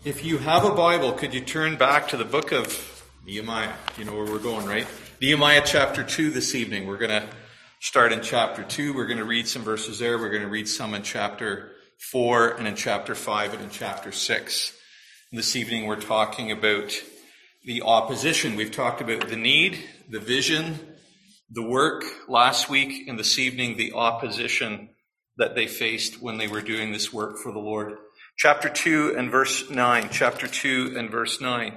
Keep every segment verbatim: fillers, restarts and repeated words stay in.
If you have a Bible, could you turn back to the book of Nehemiah? You know where we're going, right? Nehemiah chapter two this evening. We're going to start in chapter two. We're going to read some verses there. We're going to read some in chapter four and in chapter five and in chapter six. And this evening we're talking about the opposition. We've talked about the need, the vision, the work last week, and this evening the opposition that they faced when they were doing this work for the Lord. Chapter two and verse nine, chapter two and verse nine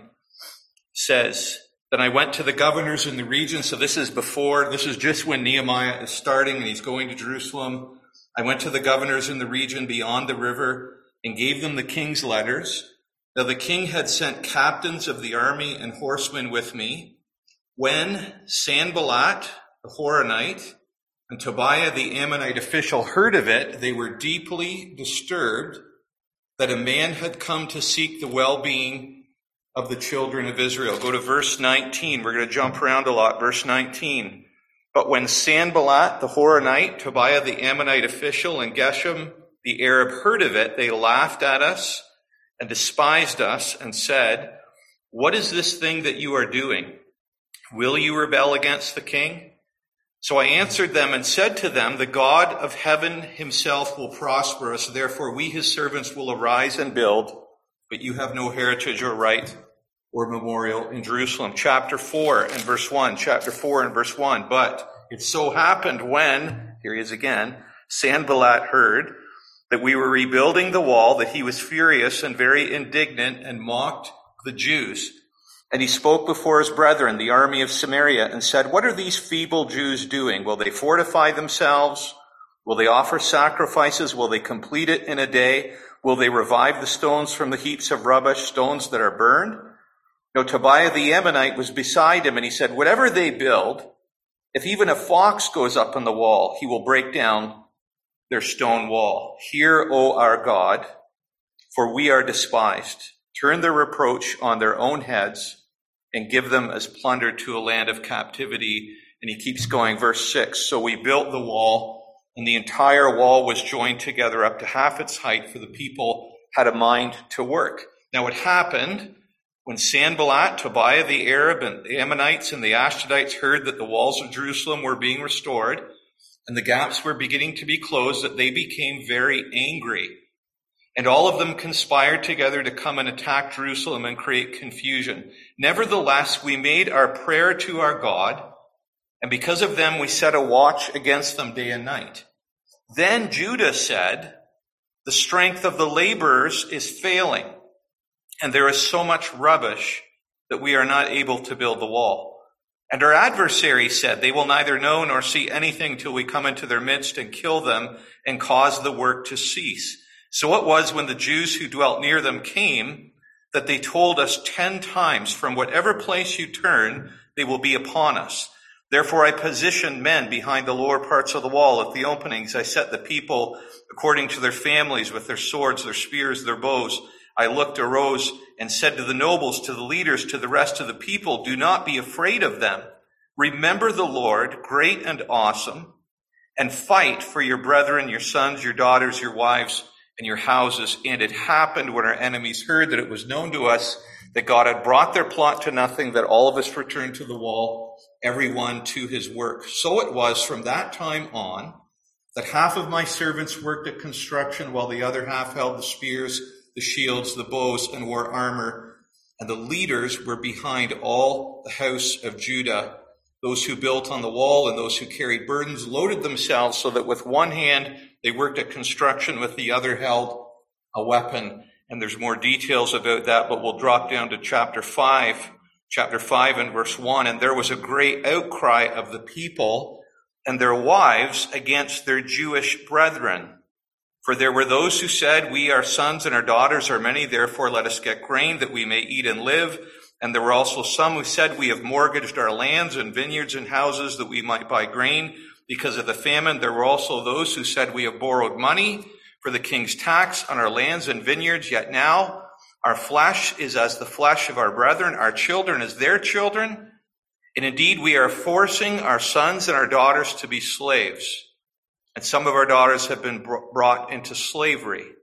says, Then I went to the governors in the region. So this is before, this is just when Nehemiah is starting and he's going to Jerusalem. I went to the governors in the region beyond the river and gave them the king's letters. Now the king had sent captains of the army and horsemen with me. When Sanballat, the Horonite, and Tobiah, the Ammonite official, heard of it, they were deeply disturbed that a man had come to seek the well-being of the children of Israel. Go to verse nineteen. We're going to jump around a lot. Verse nineteen. But when Sanballat, the Horonite, Tobiah, the Ammonite official, and Geshem, the Arab, heard of it, they laughed at us and despised us and said, What is this thing that you are doing? Will you rebel against the king? So I answered them and said to them, The God of heaven himself will prosper us. Therefore we, his servants, will arise and build, but you have no heritage or right or memorial in Jerusalem. Chapter four and verse one. Chapter four and verse one. But it so happened when, here he is again, Sanballat heard that we were rebuilding the wall, that he was furious and very indignant and mocked the Jews. And he spoke before his brethren, the army of Samaria, and said, What are these feeble Jews doing? Will they fortify themselves? Will they offer sacrifices? Will they complete it in a day? Will they revive the stones from the heaps of rubbish, stones that are burned? No, Tobiah the Ammonite was beside him, and he said, Whatever they build, if even a fox goes up on the wall, he will break down their stone wall. Hear, O our God, for we are despised. Turn their reproach on their own heads and give them as plunder to a land of captivity. And he keeps going, verse six. So we built the wall, and the entire wall was joined together up to half its height, for the people had a mind to work. Now it happened when Sanballat, Tobiah the Arab, and the Ammonites and the Ashdodites heard that the walls of Jerusalem were being restored and the gaps were beginning to be closed, that they became very angry. And all of them conspired together to come and attack Jerusalem and create confusion. Nevertheless, we made our prayer to our God, and because of them we set a watch against them day and night. Then Judah said, The strength of the laborers is failing, and there is so much rubbish that we are not able to build the wall. And our adversaries said, They will neither know nor see anything till we come into their midst and kill them and cause the work to cease. So it was when the Jews who dwelt near them came that they told us ten times, From whatever place you turn, they will be upon us. Therefore I positioned men behind the lower parts of the wall at the openings. I set the people according to their families with their swords, their spears, their bows. I looked, arose, and said to the nobles, to the leaders, to the rest of the people, Do not be afraid of them. Remember the Lord, great and awesome, and fight for your brethren, your sons, your daughters, your wives, and your houses. And it happened when our enemies heard that it was known to us that God had brought their plot to nothing, that all of us returned to the wall, everyone to his work. So it was from that time on that half of my servants worked at construction, while the other half held the spears, the shields, the bows, and wore armor. And the leaders were behind all the house of Judah. Those who built on the wall and those who carried burdens loaded themselves, so that with one hand they worked at construction, with the other held a weapon. And there's more details about that, but we'll drop down to chapter five, chapter five and verse one. And there was a great outcry of the people and their wives against their Jewish brethren. For there were those who said, We, our sons and our daughters are many, therefore let us get grain that we may eat and live. And there were also some who said, We have mortgaged our lands and vineyards and houses that we might buy grain because of the famine. There were also those who said, We have borrowed money for the king's tax on our lands and vineyards. Yet now our flesh is as the flesh of our brethren, our children as their children. And indeed we are forcing our sons and our daughters to be slaves. And some of our daughters have been brought into slavery.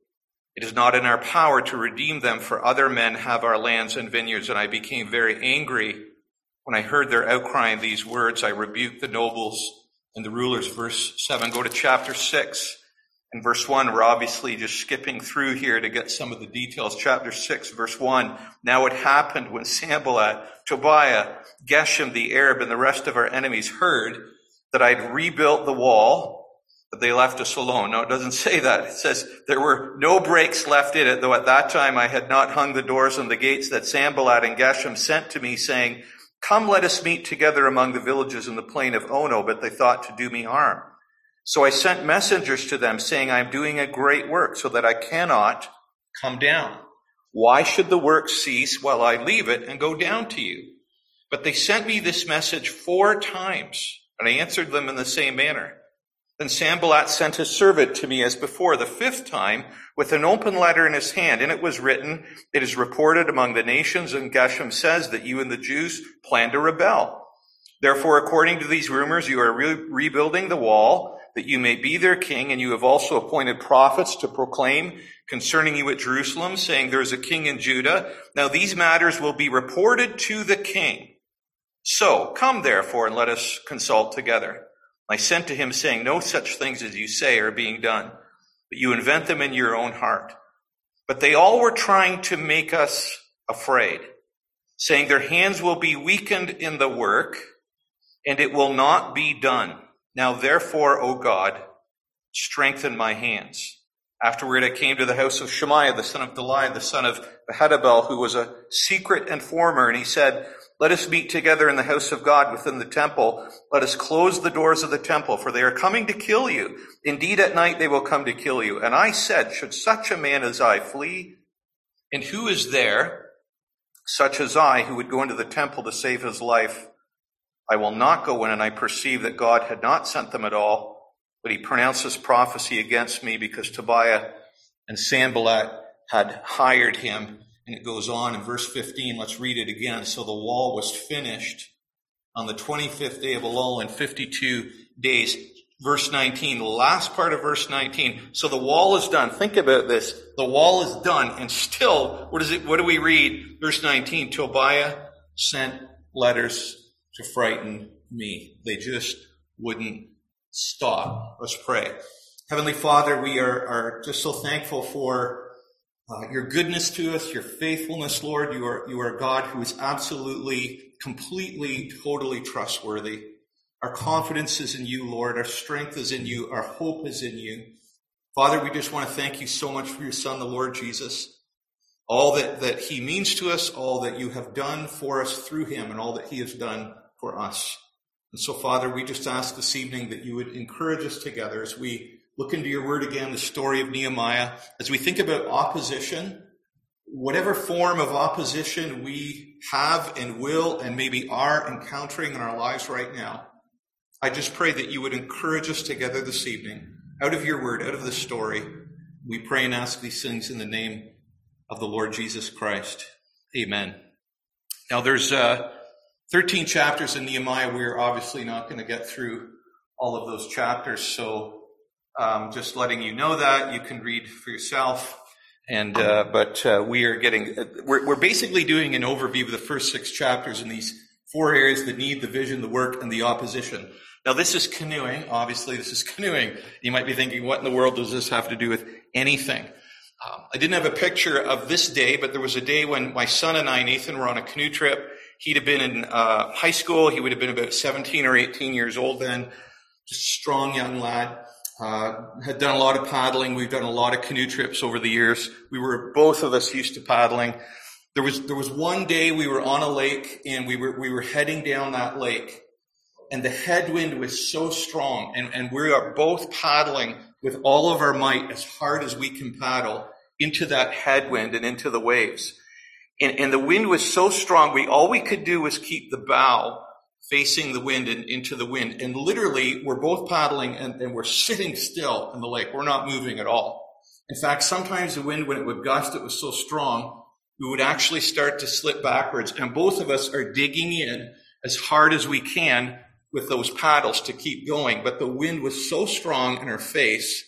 It is not in our power to redeem them, for other men have our lands and vineyards. And I became very angry when I heard their outcrying these words. I rebuked the nobles and the rulers. Verse seven. Go to chapter six and verse one. We're obviously just skipping through here to get some of the details. Chapter six, verse one. Now it happened when Sanballat, Tobiah, Geshem the Arab, and the rest of our enemies heard that I'd rebuilt the wall, but they left us alone. No, it doesn't say that. It says there were no breaks left in it, though at that time I had not hung the doors and the gates that Sanballat and Geshem sent to me, saying, come, let us meet together among the villages in the plain of Ono, but they thought to do me harm. So I sent messengers to them, saying, I am doing a great work, so that I cannot come down. Why should the work cease while I leave it and go down to you? But they sent me this message four times, and I answered them in the same manner. Then Sanballat sent his servant to me as before, the fifth time, with an open letter in his hand. And it was written, it is reported among the nations, and Geshem says that you and the Jews plan to rebel. Therefore, according to these rumors, you are re- rebuilding the wall, that you may be their king, and you have also appointed prophets to proclaim concerning you at Jerusalem, saying there is a king in Judah. Now these matters will be reported to the king. So come therefore and let us consult together. I sent to him, saying, no such things as you say are being done, but you invent them in your own heart. But they all were trying to make us afraid, saying their hands will be weakened in the work, and it will not be done. Now therefore, O God, strengthen my hands. Afterward I came to the house of Shemaiah, the son of Deliah, the son of Ahitubel, who was a secret informer, and he said, let us meet together in the house of God within the temple. Let us close the doors of the temple, for they are coming to kill you. Indeed, at night they will come to kill you. And I said, should such a man as I flee? And who is there, such as I, who would go into the temple to save his life? I will not go in. And I perceived that God had not sent them at all, but he pronounced this prophecy against me because Tobiah and Sanballat had hired him. And it goes on in verse fifteen. Let's read it again. So the wall was finished on the twenty-fifth day of Elul in fifty-two days. Verse nineteen, the last part of verse nineteen. So the wall is done. Think about this. The wall is done. And still, what is it? What do we read? Verse nineteen, Tobiah sent letters to frighten me. They just wouldn't stop. Let's pray. Heavenly Father, we are, are just so thankful for Uh, your goodness to us, your faithfulness, Lord. You are, you are a God who is absolutely, completely, totally trustworthy. Our confidence is in you, Lord. Our strength is in you. Our hope is in you. Father, we just want to thank you so much for your Son, the Lord Jesus. All that, that he means to us, all that you have done for us through him, and all that he has done for us. And so, Father, we just ask this evening that you would encourage us together as we look into your word again, the story of Nehemiah. As we think about opposition, whatever form of opposition we have and will and maybe are encountering in our lives right now, I just pray that you would encourage us together this evening, out of your word, out of the story. We pray and ask these things in the name of the Lord Jesus Christ. Amen. Now there's uh, thirteen chapters in Nehemiah. We're obviously not going to get through all of those chapters, so Um, just letting you know that. You can read for yourself. And, uh, but, uh, we are getting, uh, we're, we're basically doing an overview of the first six chapters in these four areas: the need, the vision, the work, and the opposition. Now this is canoeing. Obviously this is canoeing. You might be thinking, what in the world does this have to do with anything? Um, I didn't have a picture of this day, but there was a day when my son and I, Nathan, were on a canoe trip. He'd have been in, uh, high school. He would have been about seventeen or eighteen years old then. Just a strong young lad. Uh, had done a lot of paddling. We've done a lot of canoe trips over the years. We were, both of us used to paddling. There was, there was one day we were on a lake and we were, we were heading down that lake, and the headwind was so strong, and, and we are both paddling with all of our might as hard as we can paddle into that headwind and into the waves. And, and the wind was so strong, we, all we could do was keep the bow facing the wind and into the wind. And literally, we're both paddling and, and we're sitting still in the lake. We're not moving at all. In fact, sometimes the wind, when it would gust, it was so strong, we would actually start to slip backwards. And both of us are digging in as hard as we can with those paddles to keep going. But the wind was so strong in our face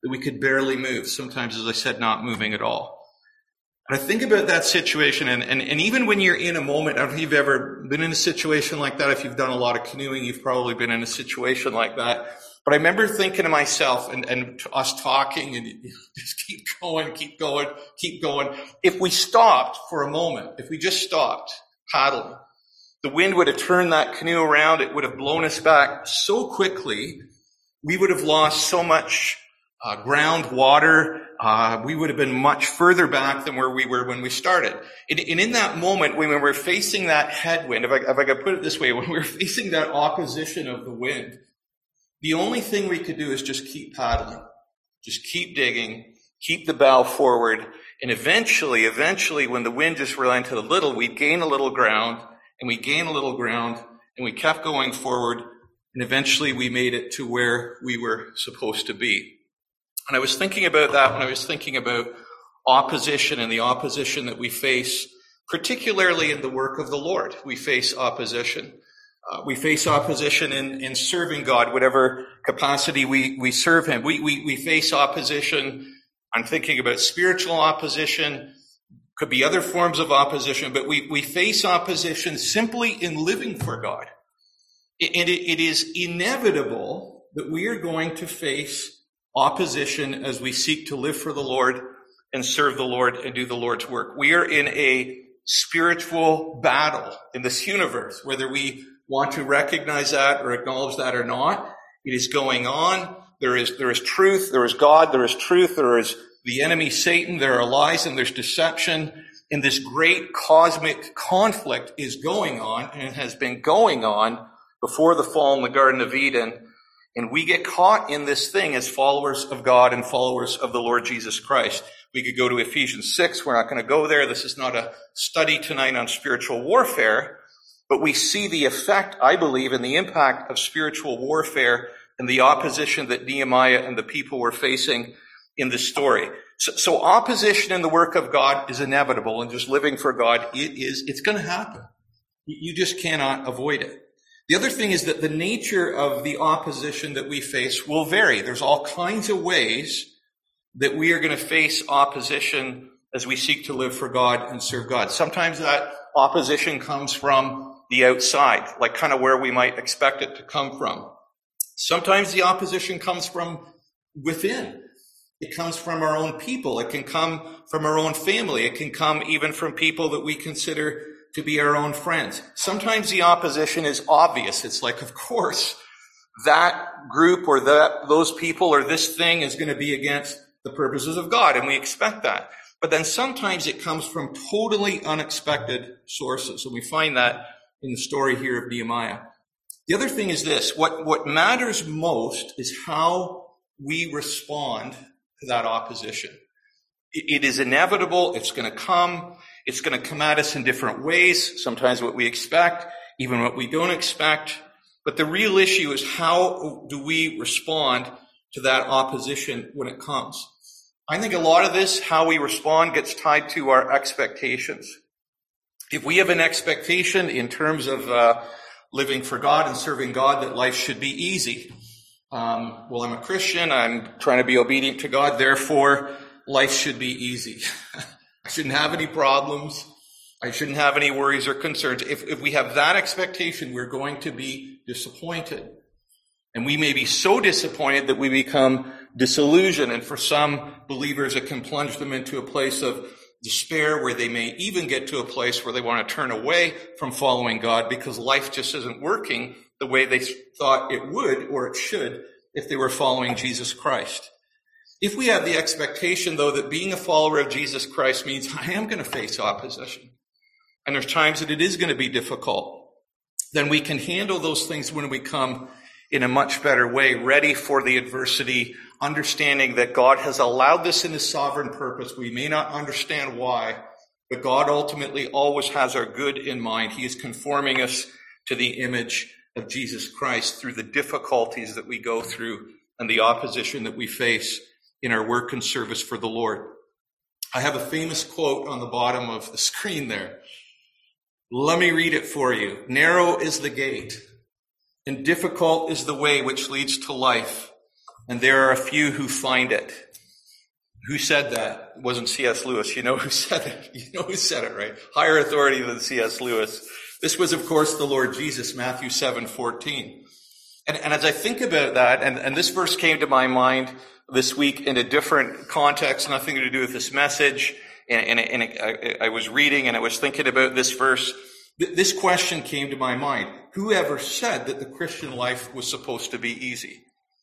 that we could barely move. Sometimes, as I said, not moving at all. And I think about that situation, and, and, and even when you're in a moment, I don't know if you've ever been in a situation like that. If you've done a lot of canoeing, you've probably been in a situation like that. But I remember thinking to myself, and, and us talking, and you know, just keep going, keep going, keep going. If we stopped for a moment, if we just stopped paddling, the wind would have turned that canoe around. It would have blown us back so quickly. We would have lost so much uh, ground water. Uh, we would have been much further back than where we were when we started. And, and in that moment, when we were facing that headwind, if I, if I could put it this way, when we were facing that opposition of the wind, the only thing we could do is just keep paddling, just keep digging, keep the bow forward. And eventually, eventually, when the wind just relented a little, we'd gain a little ground, and we gain a little ground, and we kept going forward. And eventually we made it to where we were supposed to be. And I was thinking about that when I was thinking about opposition and the opposition that we face, particularly in the work of the Lord. We face opposition. Uh, we face opposition in, in serving God, whatever capacity we, we serve Him. We, we, we face opposition. I'm thinking about spiritual opposition. Could be other forms of opposition, but we, we face opposition simply in living for God. And it, it is inevitable that we are going to face opposition as we seek to live for the Lord and serve the Lord and do the Lord's work. We are in a spiritual battle in this universe, whether we want to recognize that or acknowledge that or not. It is going on. There is, there is truth. There is God. There is truth. There is the enemy, Satan. There are lies and there's deception. And this great cosmic conflict is going on and has been going on before the fall in the Garden of Eden. And we get caught in this thing as followers of God and followers of the Lord Jesus Christ. We could go to Ephesians six. We're not going to go there. This is not a study tonight on spiritual warfare. But we see the effect, I believe, and the impact of spiritual warfare and the opposition that Nehemiah and the people were facing in this story. So, so opposition in the work of God is inevitable, and just living for God, it is, it's going to happen. You just cannot avoid it. The other thing is that the nature of the opposition that we face will vary. There's all kinds of ways that we are going to face opposition as we seek to live for God and serve God. Sometimes that opposition comes from the outside, like kind of where we might expect it to come from. Sometimes the opposition comes from within. It comes from our own people. It can come from our own family. It can come even from people that we consider to be our own friends. Sometimes the opposition is obvious. It's like, of course, that group or that those people or this thing is going to be against the purposes of God, and we expect that. But then sometimes it comes from totally unexpected sources, and we find that in the story here of Nehemiah. The other thing is this. What, what matters most is how we respond to that opposition. It, it is inevitable. It's going to come. It's going to come at us in different ways, sometimes what we expect, even what we don't expect. But the real issue is how do we respond to that opposition when it comes? I think a lot of this, how we respond, gets tied to our expectations. If we have an expectation in terms of uh, living for God and serving God that life should be easy, um, well, I'm a Christian, I'm trying to be obedient to God, therefore life should be easy. I shouldn't have any problems. I shouldn't have any worries or concerns. If, if we have that expectation, we're going to be disappointed. And we may be so disappointed that we become disillusioned. And for some believers, it can plunge them into a place of despair where they may even get to a place where they want to turn away from following God because life just isn't working the way they thought it would or it should if they were following Jesus Christ. If we have the expectation, though, that being a follower of Jesus Christ means I am going to face opposition, and there's times that it is going to be difficult, then we can handle those things when we come in a much better way, ready for the adversity, understanding that God has allowed this in His sovereign purpose. We may not understand why, but God ultimately always has our good in mind. He is conforming us to the image of Jesus Christ through the difficulties that we go through and the opposition that we face in our work and service for the Lord. I have a famous quote on the bottom of the screen there. Let me read it for you. Narrow is the gate, and difficult is the way which leads to life, and there are a few who find it. Who said that? It wasn't C S Lewis. You know who said it. You know who said it, right? Higher authority than C S Lewis. This was, of course, the Lord Jesus, Matthew seven fourteen. And, and as I think about that, and, and this verse came to my mind this week in a different context, nothing to do with this message, and, and, and it, I, I was reading and I was thinking about this verse. This question came to my mind. Whoever said that the Christian life was supposed to be easy?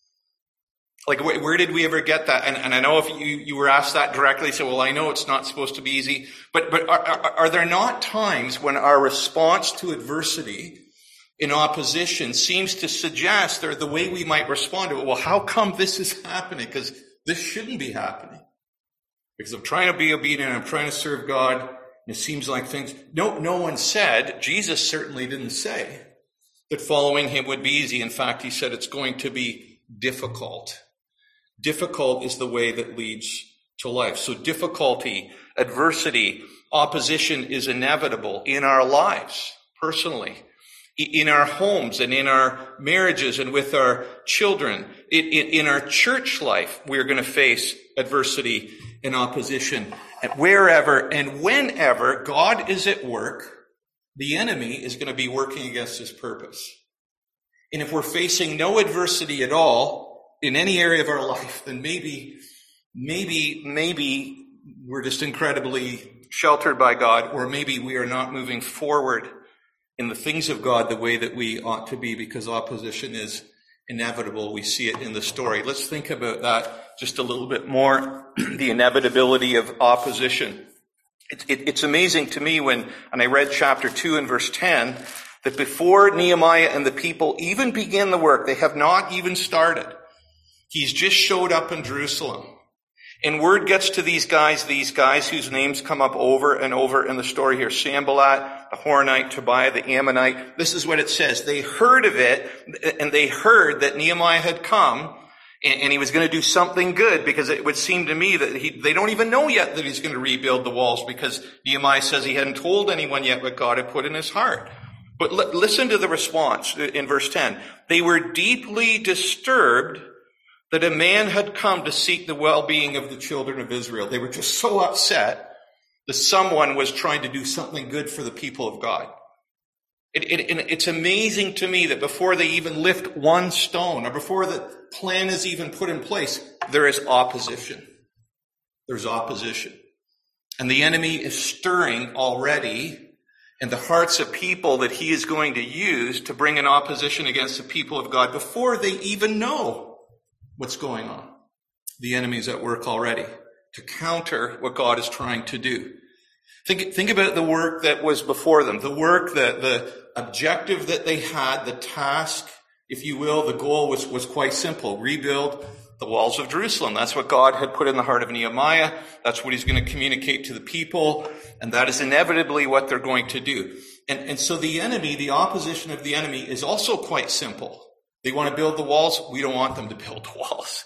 Like, where did we ever get that? And, and I know if you, you were asked that directly, you say, well, I know it's not supposed to be easy. But, but are, are, are there not times when our response to adversity in opposition seems to suggest, or the way we might respond to it, well, how come this is happening? Because this shouldn't be happening. Because I'm trying to be obedient, I'm trying to serve God, and it seems like things, no, no one said, Jesus certainly didn't say that following him would be easy. In fact, he said it's going to be difficult. Difficult is the way that leads to life. So difficulty, adversity, opposition is inevitable in our lives, personally, in our homes and in our marriages and with our children. In, in, in our church life, we're going to face adversity and opposition. And wherever and whenever God is at work, the enemy is going to be working against his purpose. And if we're facing no adversity at all in any area of our life, then maybe, maybe, maybe we're just incredibly sheltered by God, or maybe we are not moving forward in the things of God the way that we ought to be, because opposition is inevitable. We see it in the story. Let's think about that just a little bit more, the inevitability of opposition. It, it, it's amazing to me when, and I read chapter two and verse ten, that before Nehemiah and the people even begin the work, they have not even started. He's just showed up in Jerusalem. And word gets to these guys, these guys whose names come up over and over in the story here. Sanballat, the Horonite, Tobiah, the Ammonite. This is what it says. They heard of it, and they heard that Nehemiah had come, and he was going to do something good, because it would seem to me that he, they don't even know yet that he's going to rebuild the walls, because Nehemiah says he hadn't told anyone yet what God had put in his heart. But l- listen to the response in verse ten. They were deeply disturbed that a man had come to seek the well-being of the children of Israel. They were just so upset that someone was trying to do something good for the people of God. It, it, it's amazing to me that before they even lift one stone, or before the plan is even put in place, there is opposition. There's opposition. And the enemy is stirring already in the hearts of people that he is going to use to bring an opposition against the people of God before they even know what's going on. The enemy's at work already to counter what God is trying to do. Think, think about the work that was before them, the work, the, the objective that they had, the task, if you will, the goal was, was quite simple. Rebuild the walls of Jerusalem. That's what God had put in the heart of Nehemiah. That's what he's going to communicate to the people. And that is inevitably what they're going to do. And, and so the enemy, the opposition of the enemy is also quite simple. They want to build the walls. We don't want them to build the walls.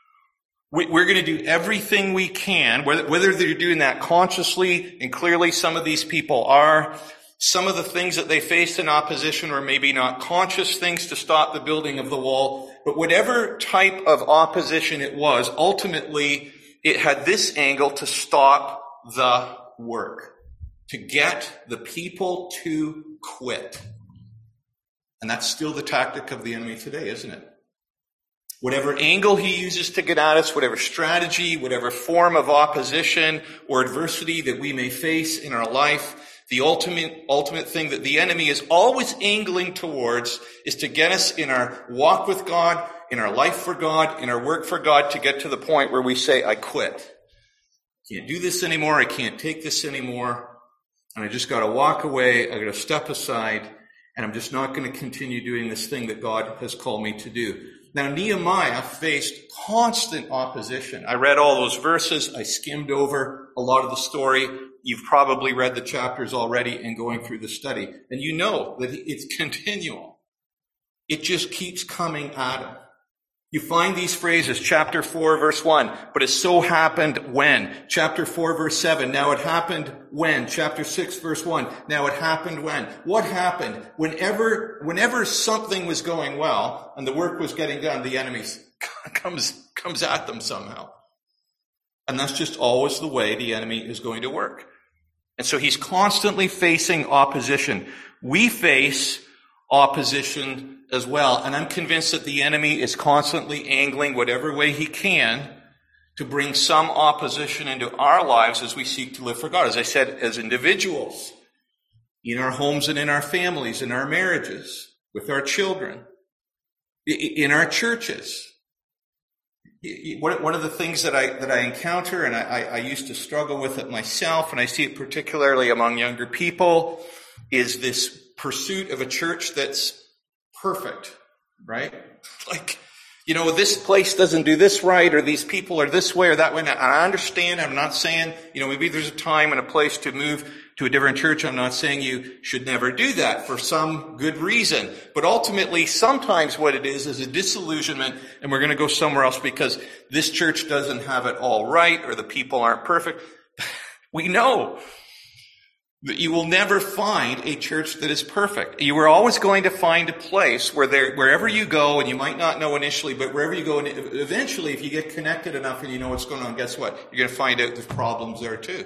We're going to do everything we can, whether they're doing that consciously, and clearly some of these people are. Some of the things that they faced in opposition were maybe not conscious things to stop the building of the wall. But whatever type of opposition it was, ultimately it had this angle to stop the work, to get the people to quit. And that's still the tactic of the enemy today, isn't it? Whatever angle he uses to get at us, whatever strategy, whatever form of opposition or adversity that we may face in our life, the ultimate, ultimate thing that the enemy is always angling towards is to get us in our walk with God, in our life for God, in our work for God, to get to the point where we say, I quit. I can't do this anymore. I can't take this anymore. And I just got to walk away. I got to step aside. And I'm just not going to continue doing this thing that God has called me to do. Now, Nehemiah faced constant opposition. I read all those verses. I skimmed over a lot of the story. You've probably read the chapters already and going through the study. And you know that it's continual. It just keeps coming at him. You find these phrases, chapter four, verse one, but it so happened when. Chapter four, verse seven, now it happened when. Chapter six, verse one, now it happened when. What happened? Whenever, whenever something was going well and the work was getting done, the enemies comes, comes at them somehow. And that's just always the way the enemy is going to work. And so he's constantly facing opposition. We face opposition as well. And I'm convinced that the enemy is constantly angling whatever way he can to bring some opposition into our lives as we seek to live for God. As I said, as individuals, in our homes and in our families, in our marriages, with our children, in our churches. One of the things that I that I encounter, and I, I used to struggle with it myself, and I see it particularly among younger people, is this pursuit of a church that's perfect, right? Like, you know, this place doesn't do this right, or these people are this way or that way. And I understand. I'm not saying, you know, maybe there's a time and a place to move to a different church. I'm not saying you should never do that for some good reason. But ultimately, sometimes what it is is a disillusionment, and we're going to go somewhere else because this church doesn't have it all right, or the people aren't perfect. We know that you will never find a church that is perfect. You are always going to find a place where there, wherever you go, and you might not know initially, but wherever you go, and eventually, if you get connected enough and you know what's going on, guess what? You're going to find out there's problems there too.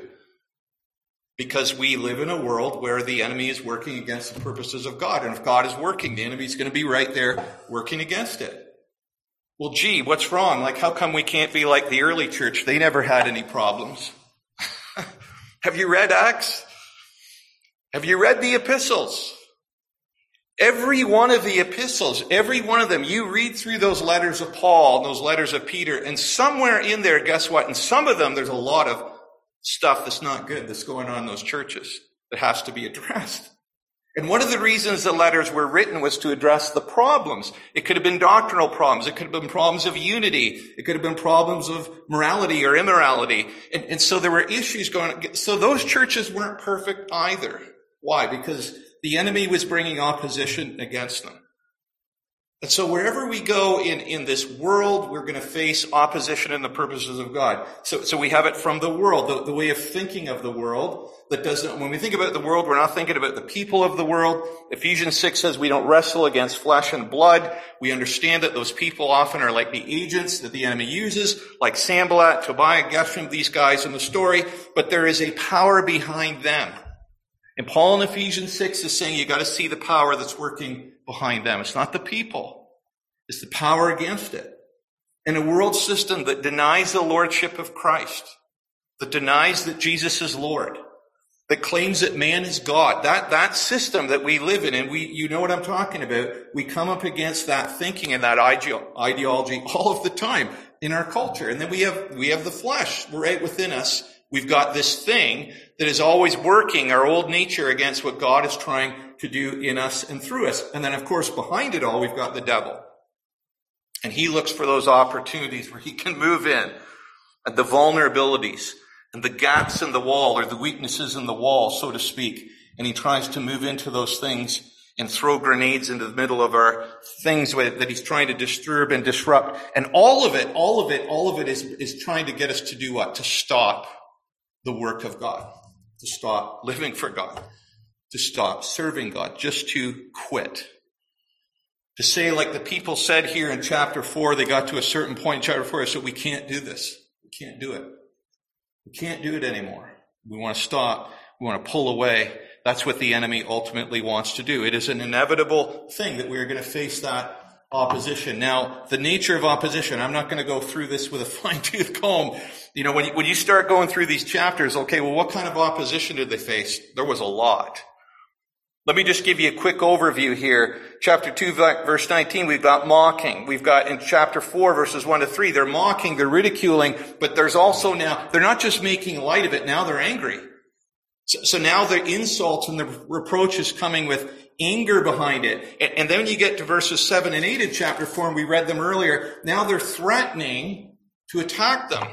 Because we live in a world where the enemy is working against the purposes of God. And if God is working, the enemy is going to be right there working against it. Well, gee, what's wrong? Like, how come we can't be like the early church? They never had any problems. Have you read Acts? Have you read the epistles? Every one of the epistles, every one of them, you read through those letters of Paul and those letters of Peter, and somewhere in there, guess what? In some of them, there's a lot of stuff that's not good that's going on in those churches that has to be addressed. And one of the reasons the letters were written was to address the problems. It could have been doctrinal problems. It could have been problems of unity. It could have been problems of morality or immorality. And, and so there were issues going on. So those churches weren't perfect either. Why? Because the enemy was bringing opposition against them. And so wherever we go in, in this world, we're going to face opposition in the purposes of God. So, so we have it from the world, the, the way of thinking of the world that doesn't, when we think about the world, we're not thinking about the people of the world. Ephesians six says we don't wrestle against flesh and blood. We understand that those people often are like the agents that the enemy uses, like Sanballat, Tobiah, Geshem, these guys in the story, but there is a power behind them. And Paul in Ephesians six is saying you got to see the power that's working behind them. It's not the people. It's the power against it. In a world system that denies the lordship of Christ, that denies that Jesus is Lord, that claims that man is God, that, that system that we live in, and we, you know what I'm talking about, we come up against that thinking and that ideology all of the time in our culture. And then we have, we have the flesh right within us. We've got this thing that is always working, our old nature, against what God is trying to do in us and through us. And then, of course, behind it all, we've got the devil. And he looks for those opportunities where he can move in at the vulnerabilities and the gaps in the wall, or the weaknesses in the wall, so to speak. And he tries to move into those things and throw grenades into the middle of our things that he's trying to disturb and disrupt. And all of it, all of it, all of it is, is trying to get us to do what? To stop the work of God, to stop living for God, to stop serving God, just to quit. To say, like the people said here in chapter four, they got to a certain point in chapter four, they said, we can't do this. We can't do it. We can't do it anymore. We want to stop. We want to pull away. That's what the enemy ultimately wants to do. It is an inevitable thing that we are going to face that opposition. Now, the nature of opposition, I'm not going to go through this with a fine-tooth comb. You know, when you, when you start going through these chapters, okay, well, what kind of opposition did they face? There was a lot. Let me just give you a quick overview here. Chapter two, verse nineteen, we've got mocking. We've got in chapter four, verses one to three, they're mocking, they're ridiculing, but there's also now, they're not just making light of it, now they're angry. So, so now the insults and the reproach is coming with anger behind it. And, and then you get to verses seven and eight in chapter four, and we read them earlier. Now they're threatening to attack them.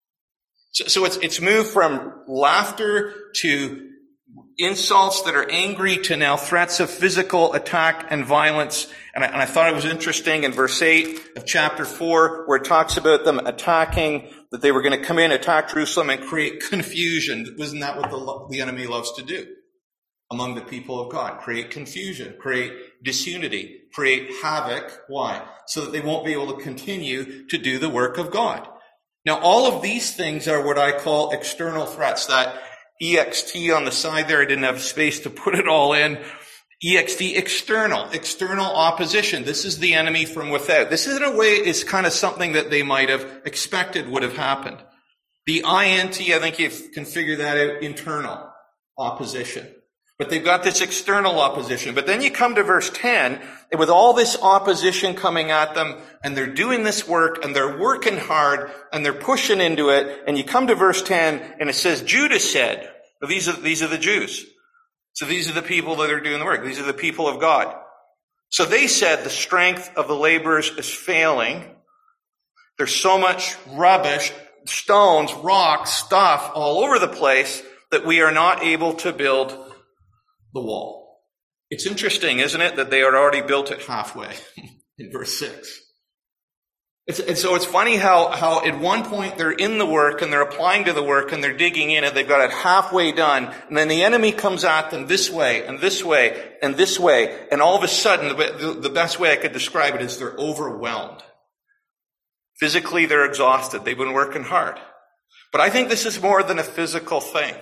So, so it's, it's moved from laughter to insults that are angry to now threats of physical attack and violence. And I, and I thought it was interesting in verse eight of chapter four, where it talks about them attacking, that they were going to come in, attack Jerusalem, and create confusion. Wasn't that what the, the enemy loves to do? among the people of God, create confusion, create disunity, create havoc. Why? So that they won't be able to continue to do the work of God. Now, all of these things are what I call external threats. That E X T on the side there, I didn't have space to put it all in. E X T, external, external opposition. This is the enemy from without. This is in a way is kind of something that they might have expected would have happened. The I N T, I think you can figure that out, internal opposition. But they've got this external opposition. But then you come to verse ten, and with all this opposition coming at them, and they're doing this work, and they're working hard, and they're pushing into it, and you come to verse ten, and it says, Judah said, well, these are, these are the Jews. So these are the people that are doing the work. These are the people of God. So they said the strength of the laborers is failing. There's so much rubbish, stones, rocks, stuff all over the place that we are not able to build the wall. It's interesting, isn't it, that they had already built it halfway in verse six. It's, and so it's funny how, how at one point they're in the work and they're applying to the work and they're digging in and they've got it halfway done, and then the enemy comes at them this way and this way and this way, and all of a sudden, the, the best way I could describe it is they're overwhelmed. Physically, they're exhausted. They've been working hard. But I think this is more than a physical thing.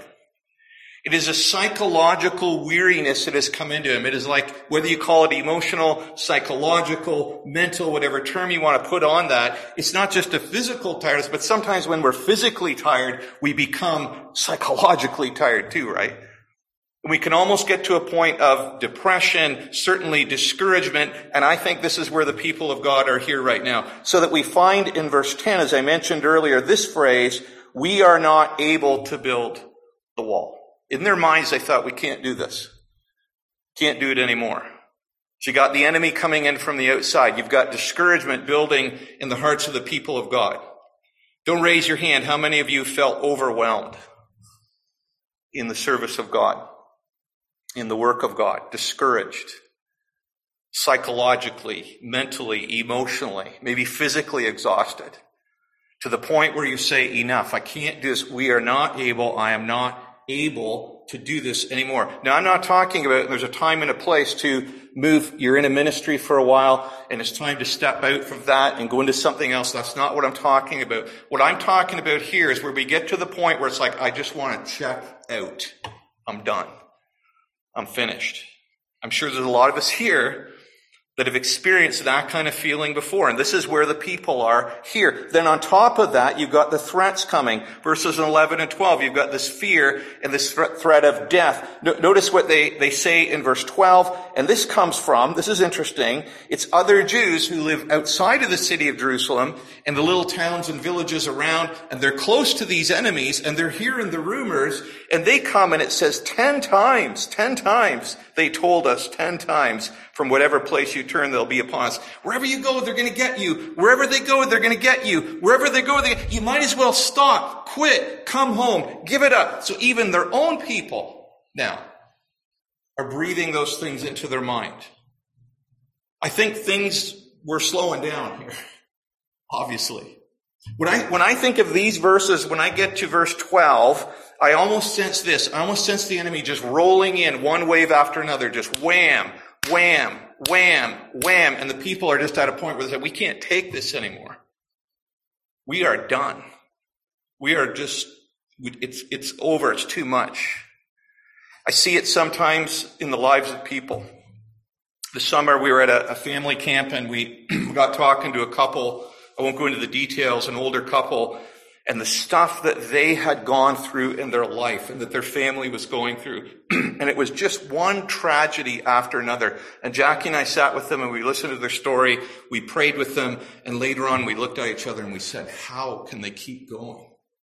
It is a psychological weariness that has come into him. It is like, whether you call it emotional, psychological, mental, whatever term you want to put on that, it's not just a physical tiredness, but sometimes when we're physically tired, we become psychologically tired too, right? We can almost get to a point of depression, certainly discouragement, and I think this is where the people of God are here right now. So that we find in verse ten, as I mentioned earlier, this phrase, we are not able to build the wall. In their minds, they thought, we can't do this. Can't do it anymore. So you got the enemy coming in from the outside. You've got discouragement building in the hearts of the people of God. Don't raise your hand. How many of you felt overwhelmed in the service of God, in the work of God, discouraged, psychologically, mentally, emotionally, maybe physically exhausted, to the point where you say, enough, I can't do this. We are not able, I am not able to do this anymore. Now, I'm not talking about there's a time and a place to move. You're in a ministry for a while and it's time to step out from that and go into something else. That's not what I'm talking about. What I'm talking about here is where we get to the point where it's like, I just want to check out. I'm done. I'm finished. I'm sure there's a lot of us here that have experienced that kind of feeling before. And this is where the people are here. Then on top of that, you've got the threats coming. Verses eleven and twelve, you've got this fear and this threat of death. No, notice what they, they say in verse twelve. And this comes from, this is interesting, it's other Jews who live outside of the city of Jerusalem and the little towns and villages around, and they're close to these enemies, and they're hearing the rumors, and they come, and it says ten times, ten times, they told us ten times, from whatever place you turn, they'll be upon us. Wherever you go, they're going to get you. Wherever they go, they're going to get you. Wherever they go, they, you might as well stop, quit, come home, give it up. So even their own people now are breathing those things into their mind. I think things were slowing down here, obviously. When I, when I think of these verses, when I get to verse twelve, I almost sense this. I almost sense the enemy just rolling in one wave after another, just wham, wham, wham, wham. And the people are just at a point where they say, we can't take this anymore. We are done. We are just, it's, it's over. It's too much. I see it sometimes in the lives of people. This summer we were at a, a family camp and we got talking to a couple. I won't go into the details, an older couple, and the stuff that they had gone through in their life and that their family was going through. And it was just one tragedy after another. And Jackie and I sat with them and we listened to their story. We prayed with them. And later on we looked at each other and we said, how can they keep going?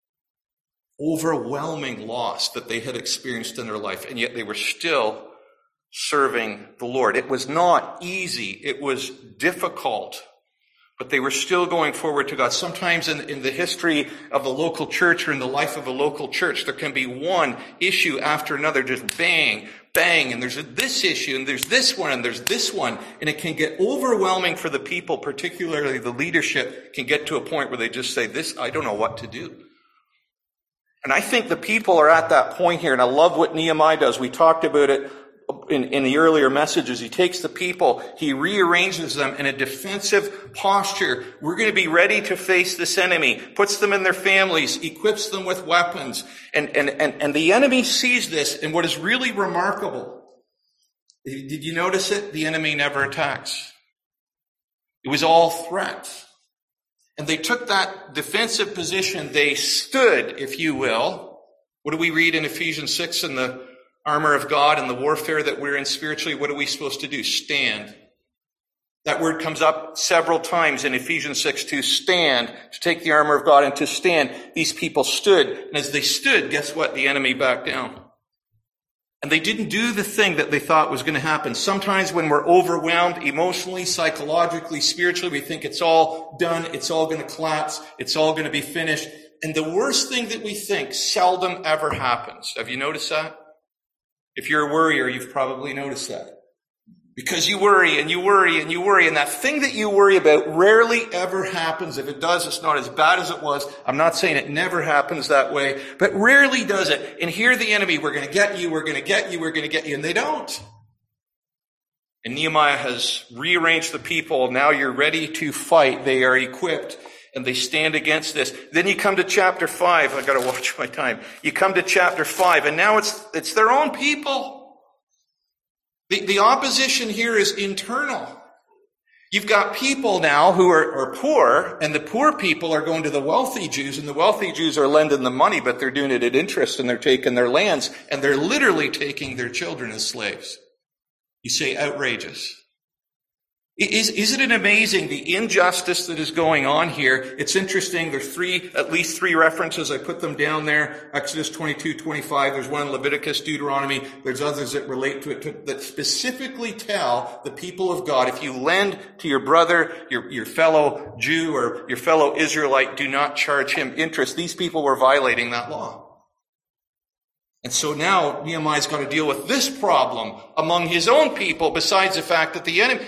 Overwhelming loss that they had experienced in their life. And yet they were still serving the Lord. It was not easy. It was difficult. But they were still going forward to God. Sometimes in, in the history of the local church or in the life of a local church, there can be one issue after another, just bang, bang, and there's this issue, and there's this one, and there's this one, and it can get overwhelming for the people, particularly the leadership, can get to a point where they just say, this, I don't know what to do. And I think the people are at that point here, and I love what Nehemiah does. We talked about it in, in the earlier messages. He takes the people, he rearranges them in a defensive posture. We're going to be ready to face this enemy, puts them in their families, equips them with weapons. And, and, and, and the enemy sees this, and what is really remarkable, did you notice it? The enemy never attacks. It was all threats. And they took that defensive position. They stood, if you will. What do we read in Ephesians six in the armor of God and the warfare that we're in spiritually? What are we supposed to do? Stand. That word comes up several times in Ephesians six to stand, to take the armor of God and to stand. These people stood. And as they stood, guess what? The enemy backed down. And they didn't do the thing that they thought was going to happen. Sometimes when we're overwhelmed emotionally, psychologically, spiritually, we think it's all done, it's all going to collapse, it's all going to be finished. And the worst thing that we think seldom ever happens. Have you noticed that? If you're a worrier, you've probably noticed that. Because you worry and you worry and you worry, and that thing that you worry about rarely ever happens. If it does, it's not as bad as it was. I'm not saying it never happens that way, but rarely does it. And here the enemy, we're going to get you, we're going to get you, we're going to get you, and they don't. And Nehemiah has rearranged the people. Now you're ready to fight. They are equipped, and they stand against this. Then you come to chapter five. I've got to watch my time. You come to chapter five, and now it's it's their own people. The, the opposition here is internal. You've got people now who are, are poor, and the poor people are going to the wealthy Jews, and the wealthy Jews are lending them money, but they're doing it at interest, and they're taking their lands, and they're literally taking their children as slaves. You say outrageous. Is, isn't it amazing the injustice that is going on here? It's interesting. There's three, at least three references. I put them down there. Exodus twenty-two, twenty-five. There's one in Leviticus, Deuteronomy. There's others that relate to it, to, that specifically tell the people of God, if you lend to your brother, your, your fellow Jew or your fellow Israelite, do not charge him interest. These people were violating that law. And so now Nehemiah's got to deal with this problem among his own people, besides the fact that the enemy...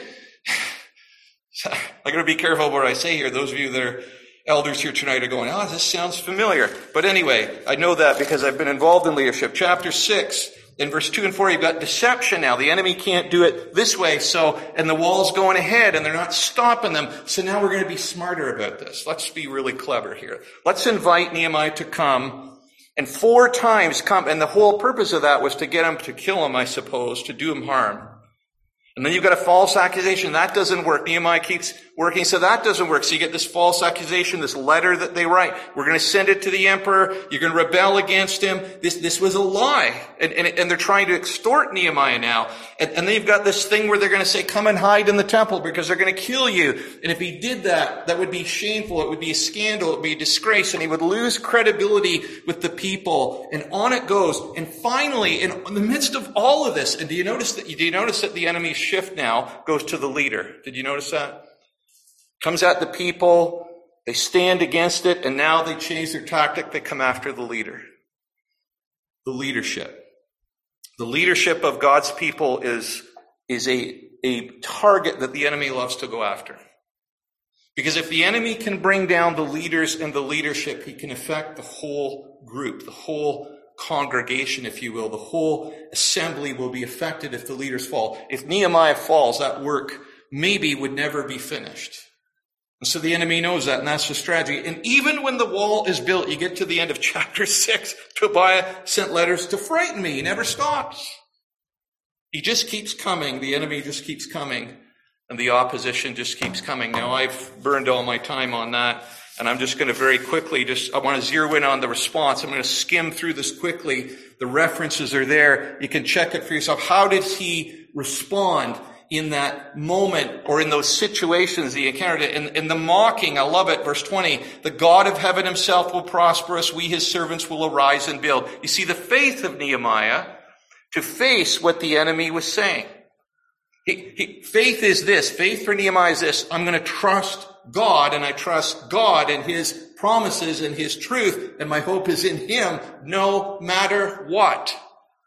I got to be careful what I say here. Those of you that are elders here tonight are going, oh, this sounds familiar. But anyway, I know that because I've been involved in leadership. Chapter six, in verse two and four, you've got deception now. The enemy can't do it this way, so, and the wall's going ahead, and they're not stopping them. So now we're going to be smarter about this. Let's be really clever here. Let's invite Nehemiah to come, and four times come, and the whole purpose of that was to get him, to kill him, I suppose, to do him harm. And then you've got a false accusation. That doesn't work. Nehemiah keeps working, so that doesn't work. So you get this false accusation, this letter that they write. We're going to send it to the emperor. You're going to rebel against him. This, this was a lie. And, and, and they're trying to extort Nehemiah now. And, and then you've got this thing where they're going to say, come and hide in the temple because they're going to kill you. And if he did that, that would be shameful. It would be a scandal. It would be a disgrace. And he would lose credibility with the people. And on it goes. And finally, in, in the midst of all of this, and do you notice that, do you notice that the enemy's shift now goes to the leader? Did you notice that? Comes at the people, they stand against it, and now they change their tactic. They come after the leader. The leadership. The leadership of God's people is, is a, a target that the enemy loves to go after. Because if the enemy can bring down the leaders and the leadership, he can affect the whole group, the whole congregation, if you will. The whole assembly will be affected if the leaders fall. If Nehemiah falls, that work maybe would never be finished. And so the enemy knows that, and that's the strategy. And even when the wall is built, you get to the end of chapter six, Tobiah sent letters to frighten me. He never stops. He just keeps coming. The enemy just keeps coming. And the opposition just keeps coming. Now, I've burned all my time on that. And I'm just going to very quickly just, I want to zero in on the response. I'm going to skim through this quickly. The references are there. You can check it for yourself. How did he respond in that moment or in those situations that he encountered? In, in the mocking, I love it, verse twenty, the God of heaven himself will prosper us. We, his servants, will arise and build. You see, the faith of Nehemiah to face what the enemy was saying. He, he, faith is this. Faith for Nehemiah is this. I'm going to trust God, and I trust God and his promises and his truth, and my hope is in him no matter what.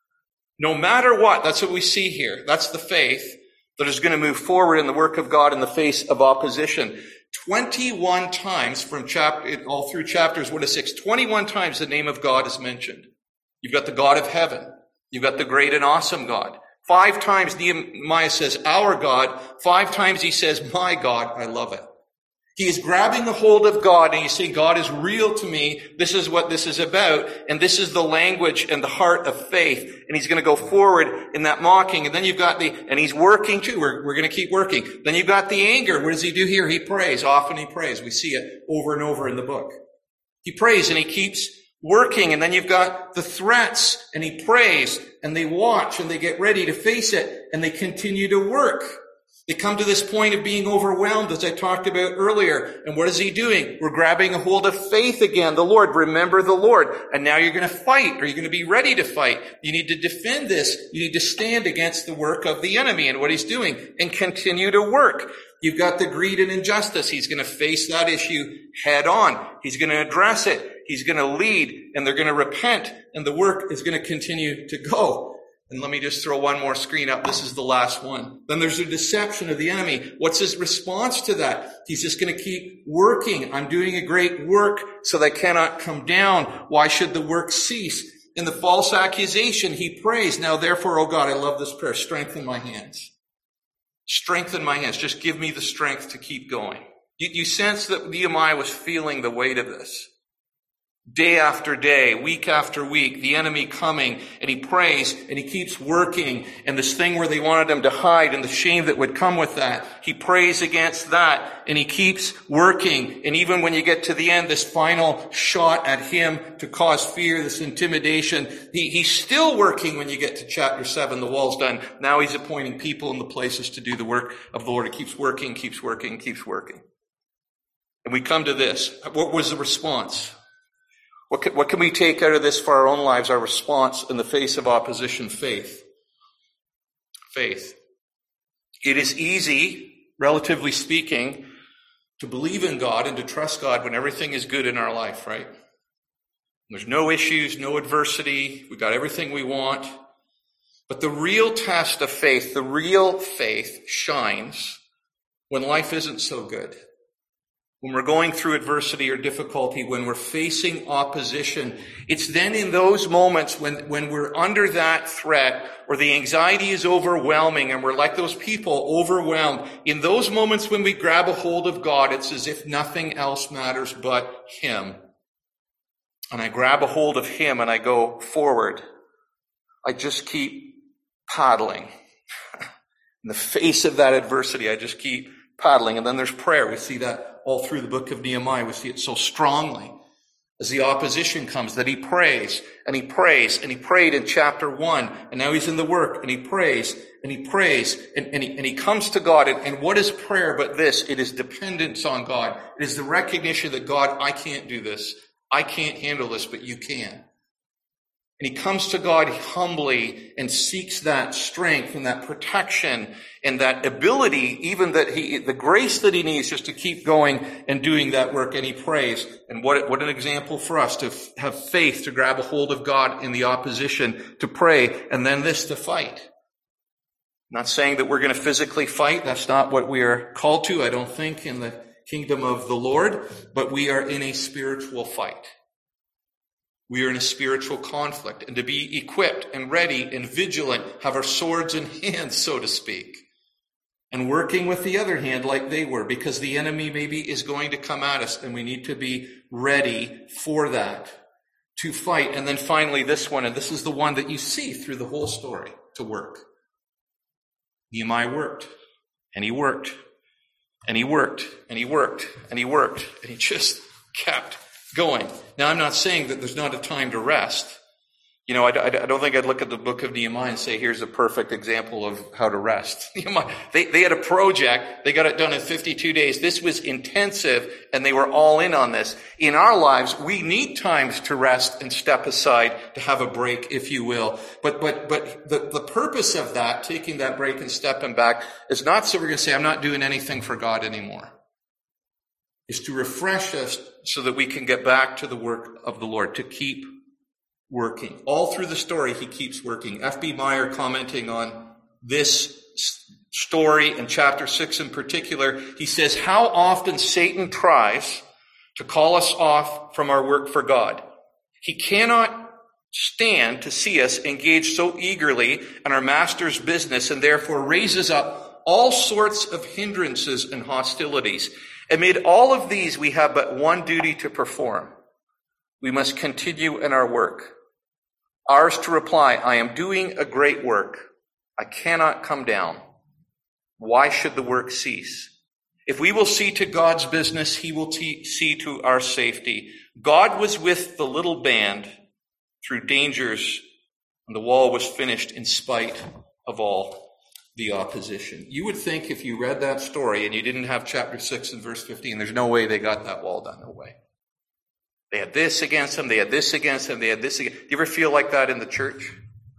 No matter what. That's what we see here. That's the faith that is going to move forward in the work of God in the face of opposition. twenty-one times from chapter, all through chapters one to six, twenty-one times the name of God is mentioned. You've got the God of heaven. You've got the great and awesome God. Five times Nehemiah says, our God. Five times he says, my God. I love it. He is grabbing a hold of God and he's saying, God is real to me. This is what this is about. And this is the language and the heart of faith. And he's going to go forward in that mocking. And then you've got the, and he's working too. We're, we're going to keep working. Then you've got the anger. What does he do here? He prays. Often he prays. We see it over and over in the book. He prays and he keeps working. And then you've got the threats and he prays and they watch and they get ready to face it and they continue to work. They come to this point of being overwhelmed, as I talked about earlier. And what is he doing? We're grabbing a hold of faith again. The Lord, remember the Lord. And now you're going to fight. Are you going to be ready to fight? You need to defend this. You need to stand against the work of the enemy and what he's doing and continue to work. You've got the greed and injustice. He's going to face that issue head on. He's going to address it. He's going to lead and they're going to repent and the work is going to continue to go. And let me just throw one more screen up. This is the last one. Then there's a deception of the enemy. What's his response to that? He's just going to keep working. I'm doing a great work, so they cannot come down. Why should the work cease? In the false accusation, he prays, now therefore, oh God, I love this prayer, strengthen my hands. Strengthen my hands. Just give me the strength to keep going. You, you sense that Nehemiah was feeling the weight of this. Day after day, week after week, the enemy coming, and he prays, and he keeps working, and this thing where they wanted him to hide, and the shame that would come with that, he prays against that, and he keeps working, and even when you get to the end, this final shot at him to cause fear, this intimidation, he, he's still working when you get to chapter seven, the wall's done. Now he's appointing people in the places to do the work of the Lord. He keeps working, keeps working, keeps working. And we come to this. What was the response? What can, what can we take out of this for our own lives? Our response in the face of opposition, faith. Faith. It is easy, relatively speaking, to believe in God and to trust God when everything is good in our life, right? There's no issues, no adversity. We got everything we want. But the real test of faith, the real faith shines when life isn't so good. When we're going through adversity or difficulty, when we're facing opposition, it's then in those moments when, when we're under that threat or the anxiety is overwhelming and we're like those people overwhelmed. In those moments when we grab a hold of God, it's as if nothing else matters but Him. And I grab a hold of Him and I go forward. I just keep paddling. In the face of that adversity, I just keep paddling. And then there's prayer. We see that all through the book of Nehemiah. We see it so strongly as the opposition comes that he prays and he prays and he prayed in chapter one. And now he's in the work and he prays and he prays and, and, he, and he comes to God. And, and what is prayer but this? It is dependence on God. It is the recognition that God, I can't do this. I can't handle this, but you can. And he comes to God humbly and seeks that strength and that protection and that ability, even that he, the grace that he needs just to keep going and doing that work. And he prays. And what, what an example for us to have faith, to grab a hold of God in the opposition, to pray, and then this, to fight. I'm not saying that we're going to physically fight. That's not what we are called to, I don't think, in the kingdom of the Lord. But we are in a spiritual fight. We are in a spiritual conflict, and to be equipped and ready and vigilant, have our swords in hand, so to speak, and working with the other hand like they were, because the enemy maybe is going to come at us, and we need to be ready for that, to fight. And then finally this one, and this is the one that you see through the whole story, to work. Nehemiah worked, and he worked, and he worked, and he worked, and he worked, and he just kept going. Now, I'm not saying that there's not a time to rest. You know, I, I, I don't think I'd look at the book of Nehemiah and say, here's a perfect example of how to rest. they, they had a project. They got it done in fifty-two days. This was intensive, and they were all in on this. In our lives, we need times to rest and step aside, to have a break, if you will. But, but, but the, the purpose of that, taking that break and stepping back, is not so we're going to say, I'm not doing anything for God anymore. Is to refresh us so that we can get back to the work of the Lord, to keep working. All through the story, he keeps working. F B Meyer, commenting on this story, in chapter six in particular, he says how often Satan tries to call us off from our work for God. He cannot stand to see us engaged so eagerly in our master's business, and therefore raises up all sorts of hindrances and hostilities. Amid all of these, we have but one duty to perform. We must continue in our work. Ours to reply, I am doing a great work. I cannot come down. Why should the work cease? If we will see to God's business, he will t- see to our safety. God was with the little band through dangers, and the wall was finished in spite of all the opposition. You would think if you read that story and you didn't have chapter six and verse fifteen, there's no way they got that wall done. No way. They had this against them, they had this against them, they had this against them. Do you ever feel like that in the church?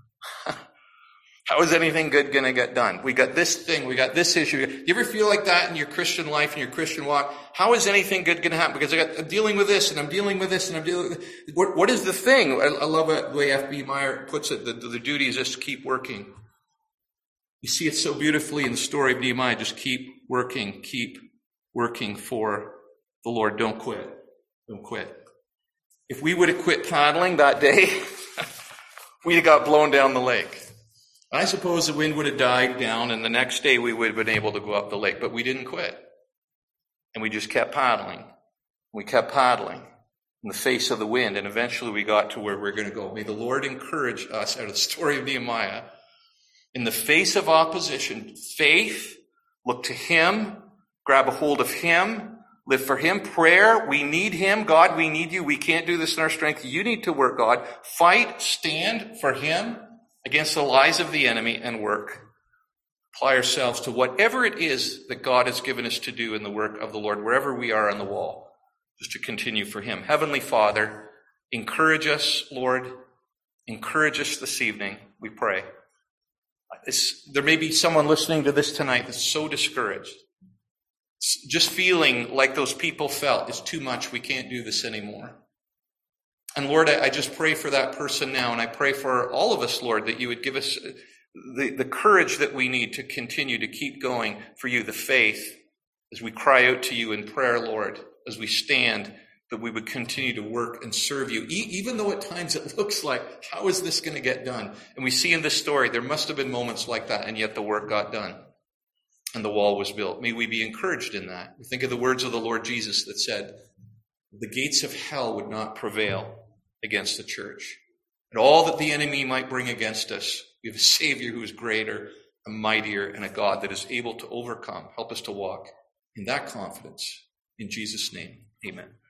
How is anything good going to get done? We got this thing, we got this issue. Do you ever feel like that in your Christian life, in your Christian walk? How is anything good going to happen? Because I got, I'm dealing with this, and I'm dealing with this, and I'm dealing with this. What, what is the thing? I, I love it, the way F B Meyer puts it. The, the duty is just to keep working. You see it so beautifully in the story of Nehemiah. Just keep working, keep working for the Lord. Don't quit. Don't quit. If we would have quit paddling that day, we'd have got blown down the lake. I suppose the wind would have died down, and the next day we would have been able to go up the lake, but we didn't quit. And we just kept paddling. We kept paddling in the face of the wind, and eventually we got to where we're going to go. May the Lord encourage us out of the story of Nehemiah. In the face of opposition, faith, look to him, grab a hold of him, live for him. Prayer, we need him. God, we need you. We can't do this in our strength. You need to work, God. Fight, stand for him against the lies of the enemy, and work. Apply ourselves to whatever it is that God has given us to do in the work of the Lord, wherever we are on the wall, just to continue for him. Heavenly Father, encourage us, Lord. Encourage us this evening, we pray. It's, there may be someone listening to this tonight that's so discouraged. Just feeling like those people felt, it's too much, we can't do this anymore. And Lord, I, I just pray for that person now, and I pray for all of us, Lord, that you would give us the, the courage that we need to continue to keep going for you, the faith, as we cry out to you in prayer, Lord, as we stand, that we would continue to work and serve you, e- even though at times it looks like, how is this going to get done? And we see in this story, there must have been moments like that, and yet the work got done, and the wall was built. May we be encouraged in that. We think of the words of the Lord Jesus that said, the gates of hell would not prevail against the church. And all that the enemy might bring against us, we have a Savior who is greater and mightier, and a God that is able to overcome. Help us to walk in that confidence. In Jesus' name, amen.